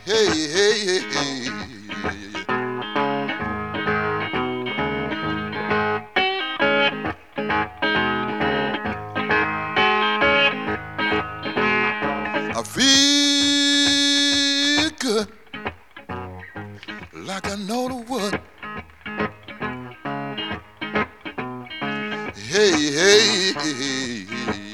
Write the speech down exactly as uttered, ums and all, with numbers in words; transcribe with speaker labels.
Speaker 1: Hey, hey, hey, hey. I feel good like I know the what. Hey, hey, hey, hey.